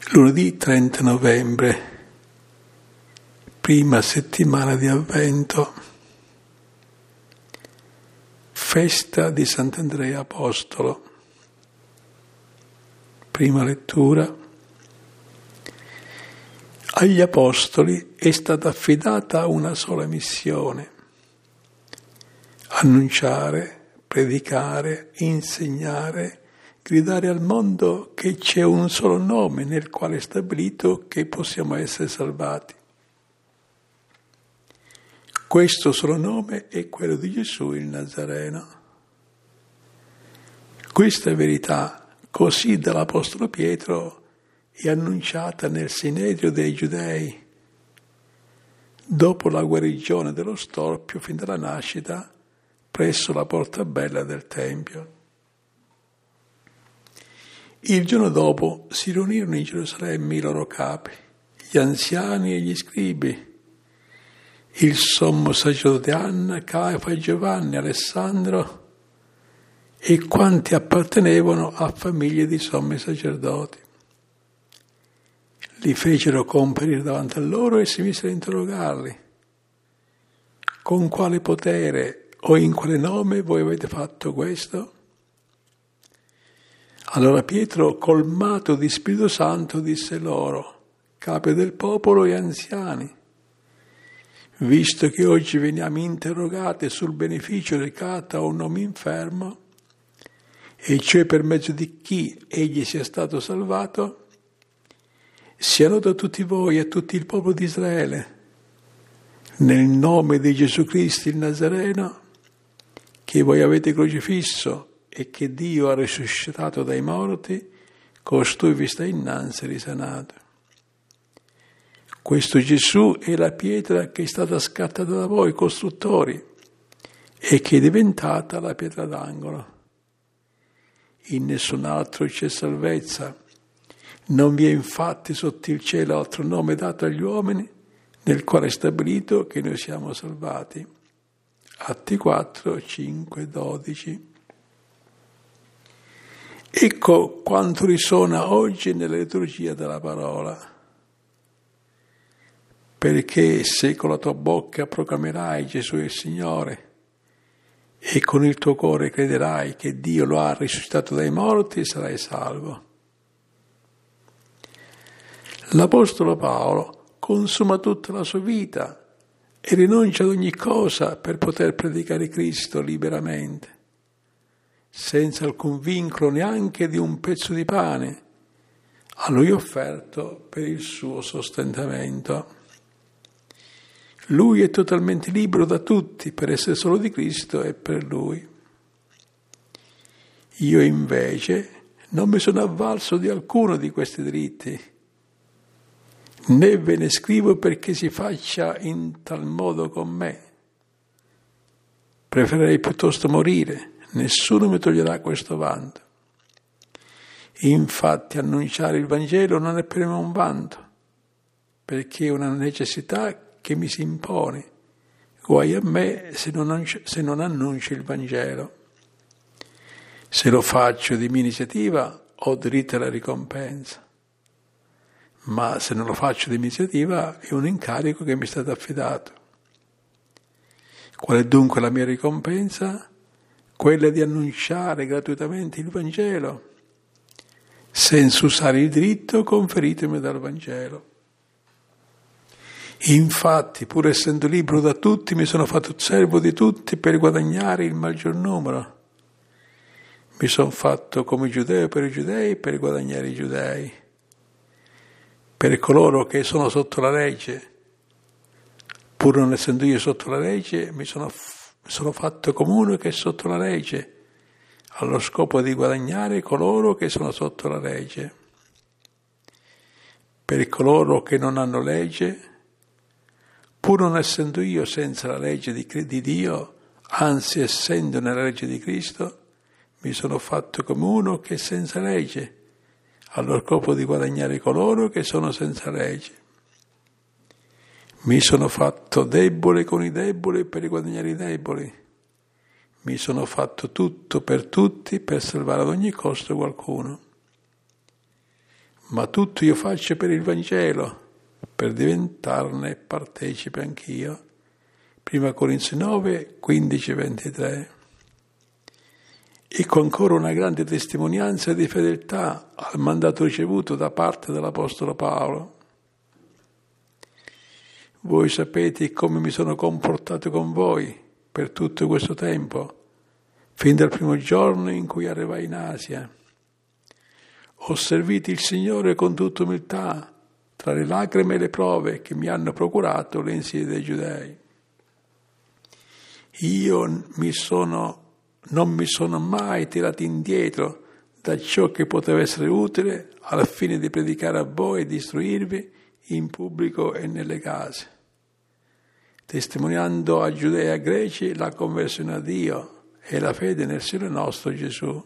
Lunedì 30 novembre, prima settimana di Avvento, festa di Sant'Andrea Apostolo. Prima lettura. Agli Apostoli è stata affidata una sola missione: annunciare, predicare, insegnare, gridare al mondo che c'è un solo nome nel quale è stabilito che possiamo essere salvati. Questo solo nome è quello di Gesù il Nazareno. Questa verità, così dall'Apostolo Pietro, è annunciata nel Sinedrio dei Giudei, dopo la guarigione dello storpio fin dalla nascita, presso la porta bella del Tempio. Il giorno dopo si riunirono in Gerusalemme i loro capi, gli anziani e gli scribi, il sommo sacerdote Anna, Caifa, Giovanni, Alessandro e quanti appartenevano a famiglie di sommi sacerdoti. Li fecero comparire davanti a loro e si misero a interrogarli: con quale potere o in quale nome voi avete fatto questo? Allora Pietro, colmato di Spirito Santo, disse loro: capi del popolo e anziani, visto che oggi veniamo interrogati sul beneficio recato a un uomo infermo, e cioè per mezzo di chi egli sia stato salvato, sia noto a tutti voi e a tutto il popolo di Israele, nel nome di Gesù Cristo il Nazareno, che voi avete crocifisso e che Dio ha risuscitato dai morti, costui vi sta innanzi risanato. Questo Gesù è la pietra che è stata scattata da voi costruttori e che è diventata la pietra d'angolo. In nessun altro c'è salvezza. Non vi è infatti sotto il cielo altro nome dato agli uomini nel quale è stabilito che noi siamo salvati. Atti 4, 5, 12. Ecco quanto risuona oggi nella liturgia della parola. Perché se con la tua bocca proclamerai Gesù è il Signore e con il tuo cuore crederai che Dio lo ha risuscitato dai morti, sarai salvo. L'Apostolo Paolo consuma tutta la sua vita e rinuncia ad ogni cosa per poter predicare Cristo liberamente, senza alcun vincolo neanche di un pezzo di pane a lui offerto per il suo sostentamento. Lui è totalmente libero da tutti per essere solo di Cristo e per Lui. Io invece non mi sono avvalso di alcuno di questi diritti, né ve ne scrivo perché si faccia in tal modo con me. Preferirei piuttosto morire, nessuno mi toglierà questo vanto. Infatti annunciare il Vangelo non è per me un vanto, perché è una necessità che mi si impone. Guai a me se non annuncio il Vangelo. Se lo faccio di mia iniziativa ho diritto alla ricompensa, ma se non lo faccio di mia iniziativa è un incarico che mi è stato affidato. Qual è dunque la mia ricompensa? Quella di annunciare gratuitamente il Vangelo, senza usare il diritto conferitomi dal Vangelo. Infatti, pur essendo libero da tutti, mi sono fatto servo di tutti per guadagnare il maggior numero. Mi sono fatto come giudeo per i giudei per guadagnare i giudei. Per coloro che sono sotto la legge, pur non essendo io sotto la legge, mi sono fatto come uno che è sotto la legge, allo scopo di guadagnare coloro che sono sotto la legge. Per coloro che non hanno legge, pur non essendo io senza la legge di Dio, anzi essendo nella legge di Cristo, mi sono fatto come uno che è senza legge, allo scopo di guadagnare coloro che sono senza legge. Mi sono fatto debole con i deboli per guadagnare i deboli. Mi sono fatto tutto per tutti per salvare ad ogni costo qualcuno. ma tutto io faccio per il Vangelo, per diventarne partecipe anch'io. 1 Corinzi 9, 15, 23. Ecco ancora una grande testimonianza di fedeltà al mandato ricevuto da parte dell'Apostolo Paolo. Voi sapete come mi sono comportato con voi per tutto questo tempo, fin dal primo giorno in cui arrivai in Asia. Ho servito il Signore con tutta umiltà, tra le lacrime e le prove che mi hanno procurato le insidie dei Giudei. Io non mi sono mai tirato indietro da ciò che poteva essere utile al fine di predicare a voi e di istruirvi in pubblico e nelle case, testimoniando a Giudei e a Greci la conversione a Dio e la fede nel Signore nostro Gesù.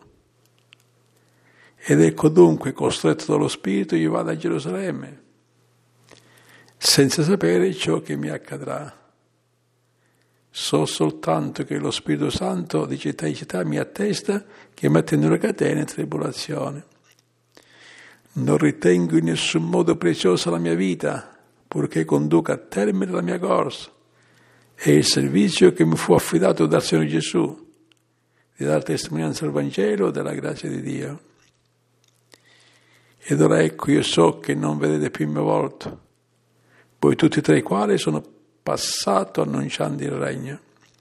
Ed ecco dunque, costretto dallo Spirito, io vado a Gerusalemme, senza sapere ciò che mi accadrà. So soltanto che lo Spirito Santo di città in città mi attesta che mi attendono catene e tribolazione. Non ritengo in nessun modo preziosa la mia vita, purché conduca a termine la mia corsa e il servizio che mi fu affidato dal Signore Gesù, di dare testimonianza al Vangelo della grazia di Dio. Ed ora ecco, io so che non vedete più il mio volto, voi tutti tra i quali sono passato annunciando il regno.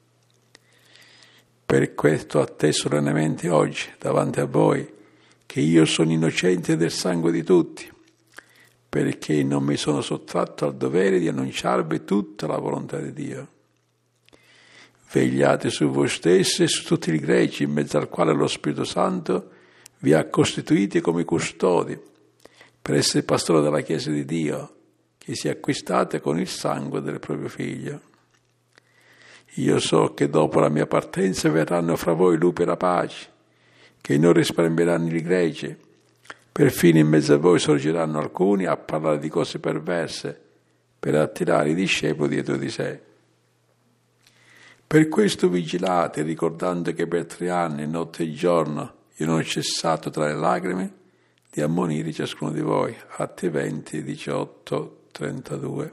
Per questo attesto solennemente oggi davanti a voi che io sono innocente del sangue di tutti, perché non mi sono sottratto al dovere di annunciarvi tutta la volontà di Dio. Vegliate su voi stessi e su tutti i greci, in mezzo al quale lo Spirito Santo vi ha costituiti come custodi, per essere pastori della Chiesa di Dio, che si è acquistate con il sangue del proprio Figlio. Io so che dopo la mia partenza verranno fra voi lupi rapaci, che non risparmieranno i greci. Perfino in mezzo a voi sorgeranno alcuni a parlare di cose perverse, per attirare i discepoli dietro di sé. Per questo vigilate, ricordando che per 3 anni, notte e giorno, io non ho cessato tra le lacrime di ammonire ciascuno di voi. Atti 20, 18, 32.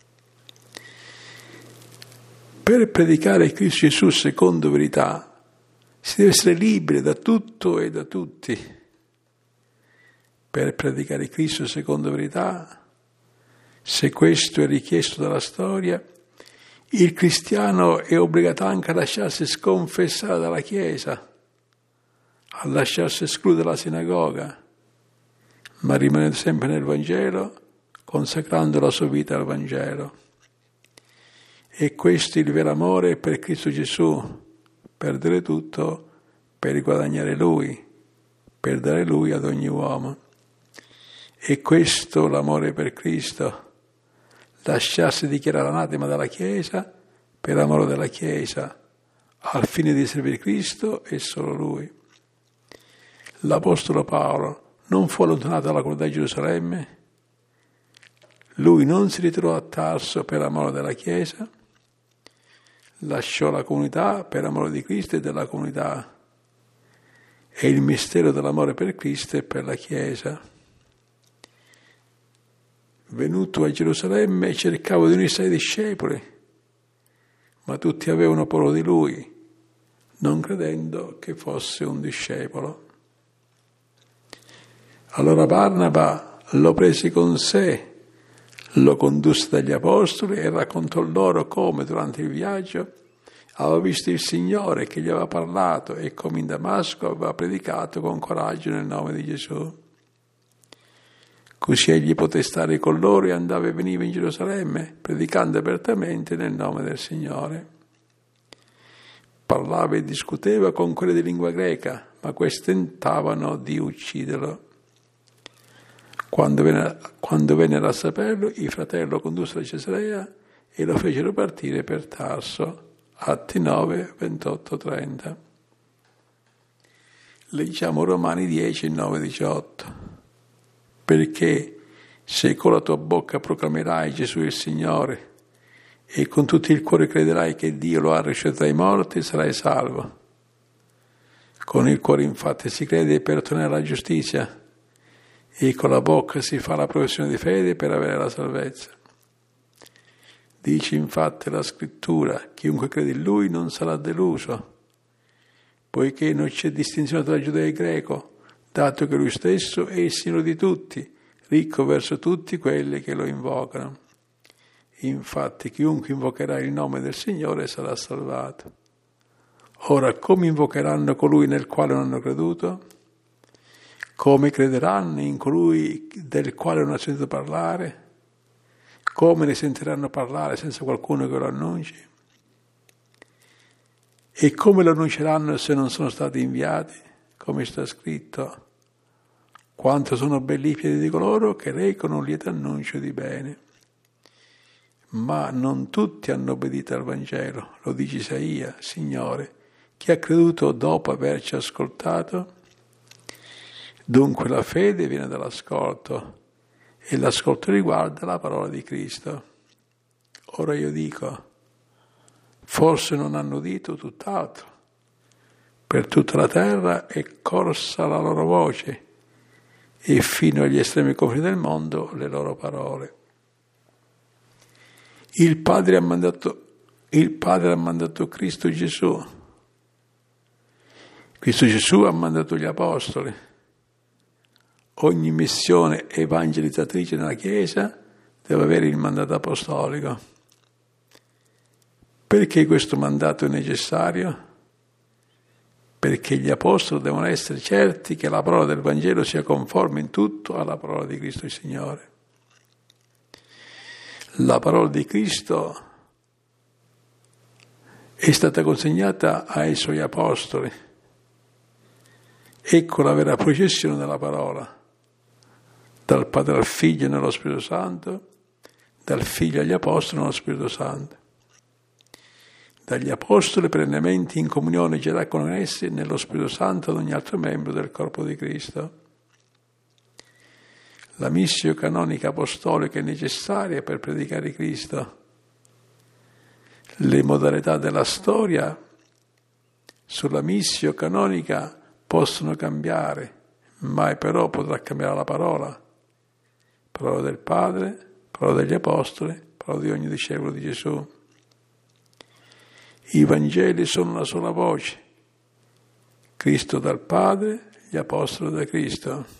Per predicare Cristo Gesù secondo verità si deve essere liberi da tutto e da tutti. Per predicare Cristo secondo verità, se questo è richiesto dalla storia, il cristiano è obbligato anche a lasciarsi sconfessare dalla Chiesa, a lasciarsi escludere dalla sinagoga, ma rimanendo sempre nel Vangelo, consacrando la sua vita al Vangelo. E questo è il vero amore per Cristo Gesù, perdere tutto per guadagnare Lui, per dare Lui ad ogni uomo. E questo l'amore per Cristo, lasciarsi dichiarare anatema dalla Chiesa per amore della Chiesa, al fine di servire Cristo e solo Lui. L'Apostolo Paolo non fu allontanato dalla comunità di Gerusalemme, lui non si ritirò a Tarso per amore della Chiesa, lasciò la comunità per amore di Cristo e della comunità, e il mistero dell'amore per Cristo e per la Chiesa. Venuto a Gerusalemme cercavo di unirsi ai discepoli, ma tutti avevano paura di lui, non credendo che fosse un discepolo. Allora Barnaba lo prese con sé, lo condusse dagli apostoli e raccontò loro come durante il viaggio aveva visto il Signore che gli aveva parlato e come in Damasco aveva predicato con coraggio nel nome di Gesù. Così egli poté stare con loro e andava e veniva in Gerusalemme, predicando apertamente nel nome del Signore. Parlava e discuteva con quelli di lingua greca, ma questi tentavano di ucciderlo. Quando vennero a saperlo, i fratelli lo condussero a Cesarea e lo fecero partire per Tarso. Atti 9, 28, 30. Leggiamo Romani 10, 9, 18. Perché se con la tua bocca proclamerai Gesù il Signore e con tutto il cuore crederai che Dio lo ha risuscitato dai morti, sarai salvo. Con il cuore infatti si crede per ottenere la giustizia e con la bocca si fa la professione di fede per avere la salvezza. Dice infatti la Scrittura: chiunque crede in Lui non sarà deluso, poiché non c'è distinzione tra giudeo e greco, dato che Lui stesso è il Signore di tutti, ricco verso tutti quelli che lo invocano. Infatti chiunque invocherà il nome del Signore sarà salvato. Ora, come invocheranno colui nel quale non hanno creduto? Come crederanno in colui del quale non hanno sentito parlare? Come ne sentiranno parlare senza qualcuno che lo annunci? E come lo annunceranno se non sono stati inviati? Come sta scritto: quanto sono belli i piedi di coloro che recano un lieto annuncio di bene. Ma non tutti hanno obbedito al Vangelo, lo dice Isaia: Signore, chi ha creduto dopo averci ascoltato? Dunque la fede viene dall'ascolto, e l'ascolto riguarda la parola di Cristo. Ora io dico, forse non hanno udito tutt'altro. Per tutta la terra è corsa la loro voce, e fino agli estremi confini del mondo le loro parole. Il Padre ha mandato Cristo Gesù. Cristo Gesù ha mandato gli Apostoli. Ogni missione evangelizzatrice nella Chiesa deve avere il mandato apostolico. Perché questo mandato è necessario? Perché gli Apostoli devono essere certi che la parola del Vangelo sia conforme in tutto alla parola di Cristo il Signore. La parola di Cristo è stata consegnata ai Suoi Apostoli. Ecco la vera processione della parola, dal Padre al Figlio nello Spirito Santo, dal Figlio agli Apostoli nello Spirito Santo. Dagli Apostoli perennemente in comunione già con essi nello Spirito Santo ad ogni altro membro del corpo di Cristo. La missio canonica apostolica è necessaria per predicare Cristo. Le modalità della storia sulla missio canonica possono cambiare, mai però potrà cambiare la parola del Padre, parola degli Apostoli, parola di ogni discepolo di Gesù. I Vangeli sono una sola voce, Cristo dal Padre, gli Apostoli da Cristo.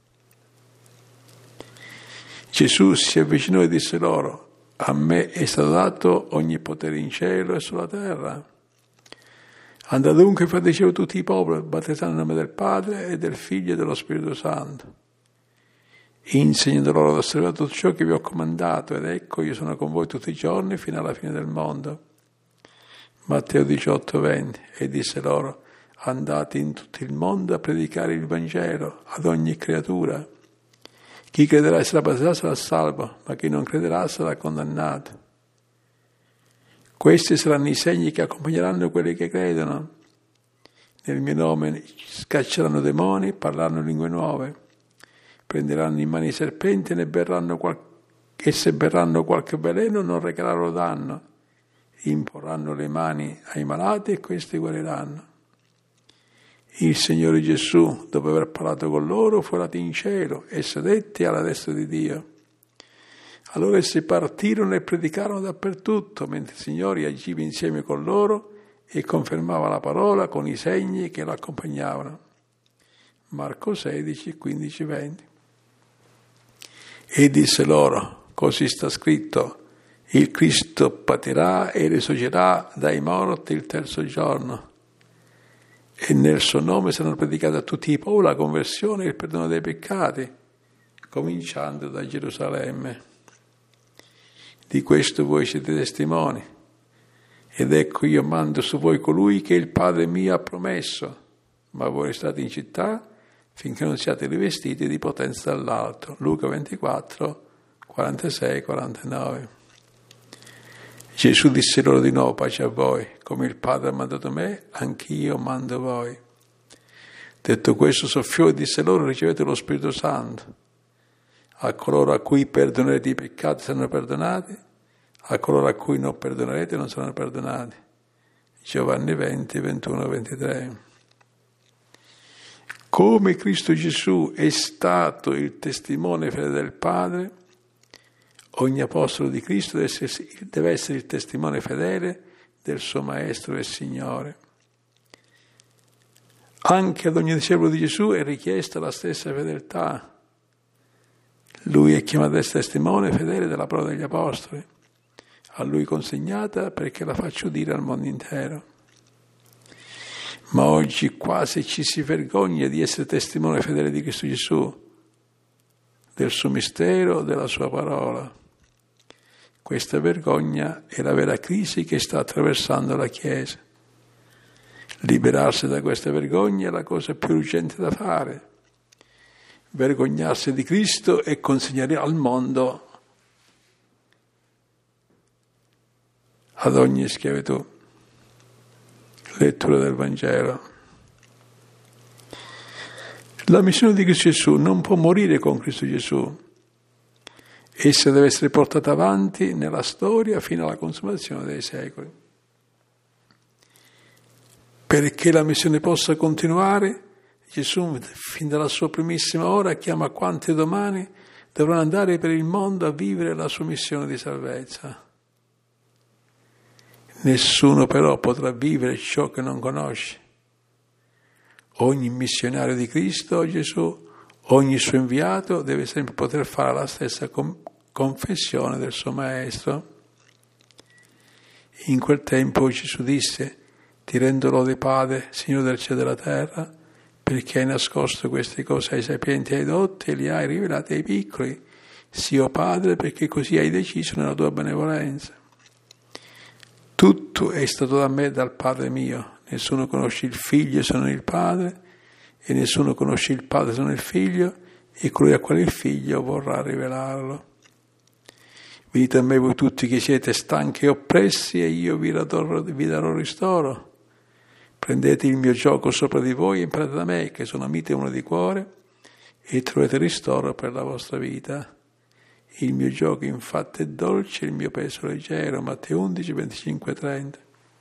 Gesù si avvicinò e disse loro: a me è stato dato ogni potere in cielo e sulla terra. Andate dunque e fate discepoli tutti i popoli, battezzando nel nome del Padre e del Figlio e dello Spirito Santo, insegnando loro ad osservare tutto ciò che vi ho comandato, ed ecco io sono con voi tutti i giorni fino alla fine del mondo. Matteo 18,20. E disse loro: andate in tutto il mondo a predicare il Vangelo ad ogni creatura. Chi crederà e sarà battezzato sarà salvo, ma chi non crederà sarà condannato. Questi saranno i segni che accompagneranno quelli che credono. Nel mio nome scacceranno demoni, parleranno lingue nuove, prenderanno in mano i serpenti e se berranno qualche veleno non recheranno danno. Imporranno le mani ai malati e questi guariranno. Il Signore Gesù, dopo aver parlato con loro, fu andato in cielo e sedette alla destra di Dio. Allora essi partirono e predicarono dappertutto, mentre il Signore agiva insieme con loro e confermava la parola con i segni che lo accompagnavano. Marco 16, 15, 20. E disse loro: così sta scritto, il Cristo patirà e risorgerà dai morti il terzo giorno, e nel suo nome saranno predicate a tutti i popoli la conversione e il perdono dei peccati, cominciando da Gerusalemme. Di questo voi siete testimoni, ed ecco io mando su voi colui che il Padre mio ha promesso, ma voi restate in città finché non siate rivestiti di potenza dall'alto. Luca 24, 46, 49. Gesù disse loro di nuovo: pace a voi, come il Padre ha mandato me, anch'io mando voi. Detto questo soffiò e disse loro: ricevete lo Spirito Santo. A coloro a cui perdonerete i peccati saranno perdonati, a coloro a cui non perdonerete non saranno perdonati. Giovanni 20, 21, 23. Come Cristo Gesù è stato il testimone fedele del Padre, ogni apostolo di Cristo deve essere il testimone fedele del suo Maestro e Signore. Anche ad ogni discepolo di Gesù è richiesta la stessa fedeltà. Lui è chiamato ad essere testimone fedele della parola degli Apostoli, a Lui consegnata perché la faccio dire al mondo intero. Ma oggi quasi ci si vergogna di essere testimone fedele di Cristo Gesù, del suo mistero, della sua parola. Questa vergogna è la vera crisi che sta attraversando la Chiesa. Liberarsi da questa vergogna è la cosa più urgente da fare. Vergognarsi di Cristo e consegnare al mondo ad ogni schiavitù. Lettura del Vangelo. La missione di Cristo Gesù non può morire con Cristo Gesù. Essa deve essere portata avanti nella storia fino alla consumazione dei secoli. Perché la missione possa continuare, Gesù, fin dalla sua primissima ora, chiama quanti domani dovranno andare per il mondo a vivere la sua missione di salvezza. Nessuno però potrà vivere ciò che non conosce. Ogni missionario di Cristo Gesù, ogni suo inviato deve sempre poter fare la stessa confessione del suo Maestro. In quel tempo Gesù disse: ti rendo lode Padre, Signore del cielo e della terra, perché hai nascosto queste cose ai sapienti e ai dotti e li hai rivelate ai piccoli. Sì, o Padre, perché così hai deciso nella tua benevolenza. Tutto è stato da me, dal Padre mio. Nessuno conosce il Figlio se non il Padre, e nessuno conosce il Padre se non il Figlio, e colui a quale il Figlio vorrà rivelarlo. Venite a me voi tutti che siete stanchi e oppressi, e io vi darò ristoro. Prendete il mio giogo sopra di voi e imparate da me, che sono mite e uno di cuore, e troverete ristoro per la vostra vita. Il mio gioco infatti è dolce, il mio peso leggero. Matteo 11, 25, 30.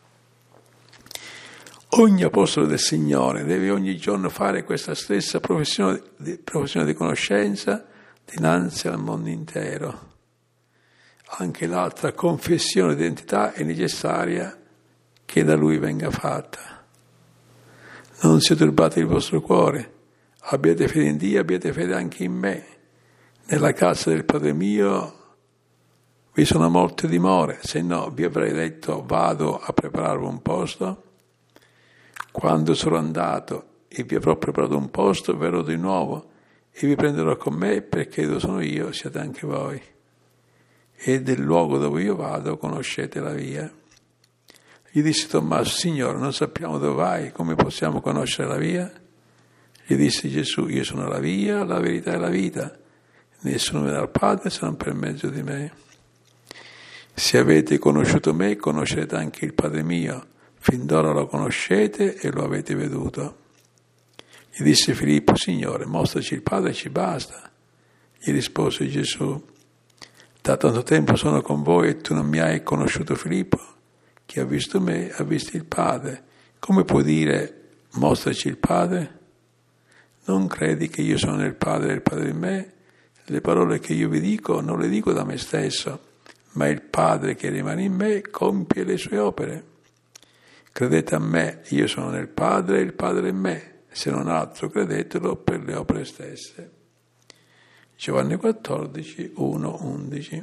Ogni apostolo del Signore deve ogni giorno fare questa stessa professione di conoscenza dinanzi al mondo intero. Anche l'altra confessione di identità è necessaria che da Lui venga fatta. Non sia turbato il vostro cuore, abbiate fede in Dio, abbiate fede anche in me. Nella casa del Padre mio vi sono molte dimore, se no vi avrei detto vado a prepararvi un posto. Quando sarò andato e vi avrò preparato un posto, verrò di nuovo e vi prenderò con me, perché dove sono io siate anche voi. E del luogo dove io vado conoscete la via. Gli disse Tommaso: Signore, non sappiamo dove vai, come possiamo conoscere la via? Gli disse Gesù: io sono la via, la verità e la vita. Nessuno viene dal Padre se non per mezzo di me. Se avete conosciuto me, conoscerete anche il Padre mio. Fin d'ora lo conoscete e lo avete veduto. Gli disse Filippo: Signore, mostraci il Padre e ci basta. Gli rispose Gesù: da tanto tempo sono con voi e tu non mi hai conosciuto, Filippo? Chi ha visto me ha visto il Padre. Come puoi dire mostraci il Padre? Non credi che io sono nel Padre e il Padre in me? Le parole che io vi dico non le dico da me stesso, ma il Padre che rimane in me compie le sue opere. Credete a me, io sono nel Padre e il Padre in me, se non altro credetelo per le opere stesse. Giovanni 14, 1, 11.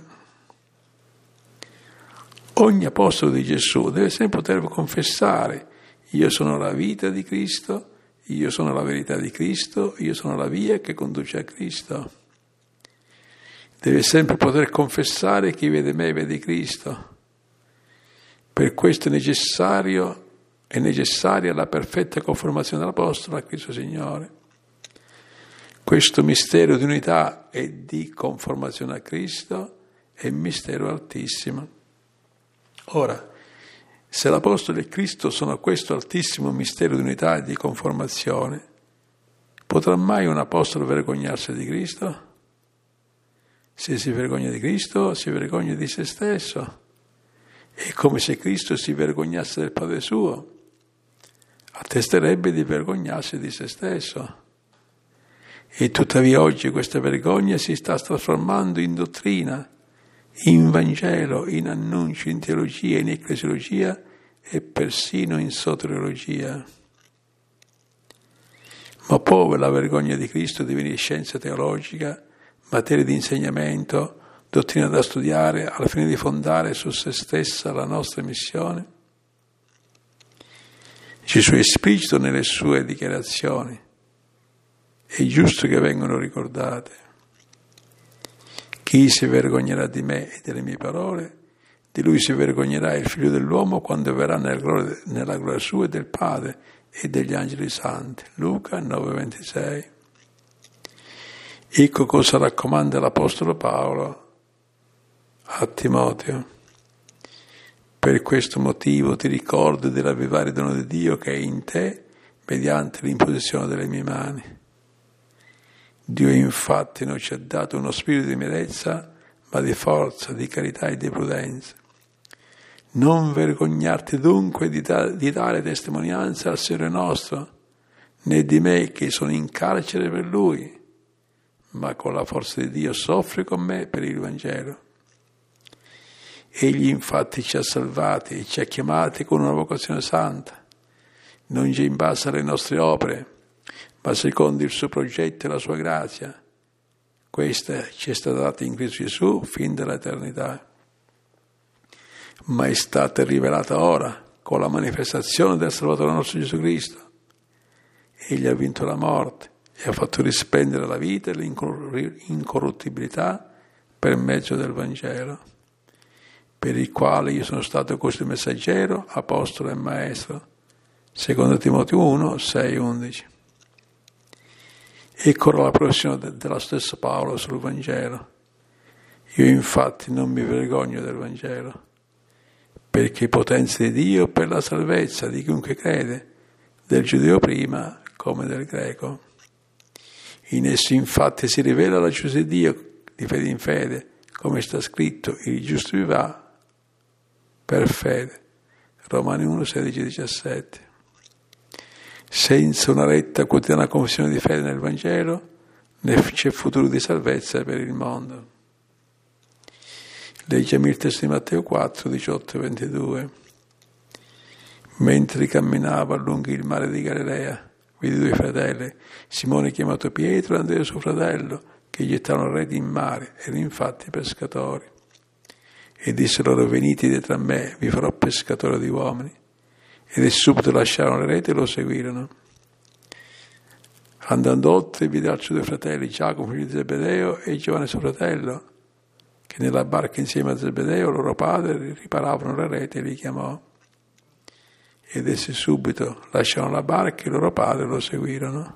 Ogni apostolo di Gesù deve sempre poter confessare: io sono la vita di Cristo, io sono la verità di Cristo, io sono la via che conduce a Cristo. Deve sempre poter confessare: chi vede me vede Cristo. Per questo è necessaria la perfetta conformazione dell'Apostolo a Cristo Signore. Questo mistero di unità e di conformazione a Cristo è un mistero altissimo. Ora, se l'Apostolo e Cristo sono questo altissimo mistero di unità e di conformazione, potrà mai un Apostolo vergognarsi di Cristo? Se si vergogna di Cristo, si vergogna di se stesso. È come se Cristo si vergognasse del Padre suo. Attesterebbe di vergognarsi di se stesso. E tuttavia oggi questa vergogna si sta trasformando in dottrina, in Vangelo, in annuncio, in teologia, in ecclesiologia e persino in soteriologia. Ma può la vergogna di Cristo divenire scienza teologica, materia di insegnamento, dottrina da studiare al fine di fondare su se stessa la nostra missione? Gesù è esplicito nelle sue dichiarazioni. È giusto che vengano ricordate. Chi si vergognerà di me e delle mie parole, di lui si vergognerà il Figlio dell'uomo quando verrà nella gloria sua e del Padre e degli angeli santi. Luca 9,26. Ecco cosa raccomanda l'Apostolo Paolo a Timoteo. Per questo motivo ti ricordo di ravvivare il dono di Dio che è in te mediante l'imposizione delle mie mani. Dio infatti non ci ha dato uno spirito di mierezza, ma di forza, di carità e di prudenza. Non vergognarti dunque di dare testimonianza al Signore nostro, né di me che sono in carcere per Lui, ma con la forza di Dio soffri con me per il Vangelo. Egli infatti ci ha salvati e ci ha chiamati con una vocazione santa, non già in base alle nostre opere, ma secondo il suo progetto e la sua grazia. Questa ci è stata data in Cristo Gesù fin dall'eternità, ma è stata rivelata ora con la manifestazione del Salvatore nostro Gesù Cristo. Egli ha vinto la morte e ha fatto risplendere la vita e l'incorruttibilità per mezzo del Vangelo, per il quale io sono stato costui messaggero, apostolo e maestro. Secondo Timoteo 1, 6, 11. Ecco la professione dello stesso Paolo sul Vangelo. Io infatti non mi vergogno del Vangelo, perché è potenza di Dio per la salvezza di chiunque crede, del giudeo prima come del greco. In esso infatti si rivela la giustizia di Dio di fede in fede, come sta scritto, il giusto vivrà per fede. Romani 1, 16, 17. Senza una retta quotidiana confessione di fede nel Vangelo, né c'è futuro di salvezza per il mondo. Leggiamo il testo di Matteo 4, 18 e 22. Mentre camminava lungo il mare di Galilea, vide due fratelli, Simone chiamato Pietro e Andrea suo fratello, che gettarono reti in mare, erano infatti pescatori. E disse loro: venite dietro a me, vi farò pescatore di uomini. Ed subito lasciarono le reti e lo seguirono. Andando oltre vide altri due fratelli, Giacomo figlio di Zebedeo e Giovanni suo fratello, che nella barca insieme a Zebedeo, loro padre, riparavano le reti e li chiamò. Ed essi subito lasciarono la barca e il loro padre lo seguirono.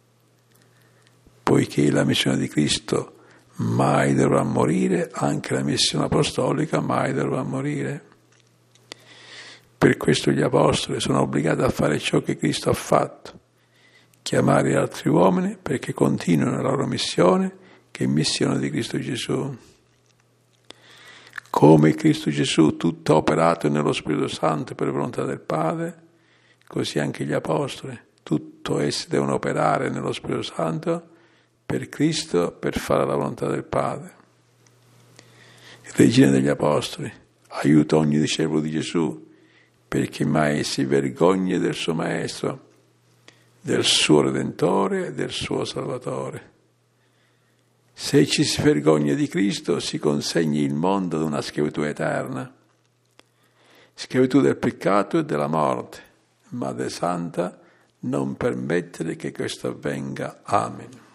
Poiché la missione di Cristo mai dovrà morire, anche la missione apostolica mai dovrà morire. Per questo gli apostoli sono obbligati a fare ciò che Cristo ha fatto, chiamare altri uomini perché continuino la loro missione, che è missione di Cristo Gesù. Come Cristo Gesù tutto ha operato nello Spirito Santo per volontà del Padre, così anche gli apostoli, tutto essi devono operare nello Spirito Santo per Cristo, per fare la volontà del Padre. Regina degli apostoli, aiuta ogni discepolo di Gesù, perché mai si vergogni del suo Maestro, del suo Redentore e del suo Salvatore. Se ci si vergogna di Cristo, si consegni il mondo ad una schiavitù eterna, schiavitù del peccato e della morte. Madre Santa, non permettere che questo avvenga. Amen.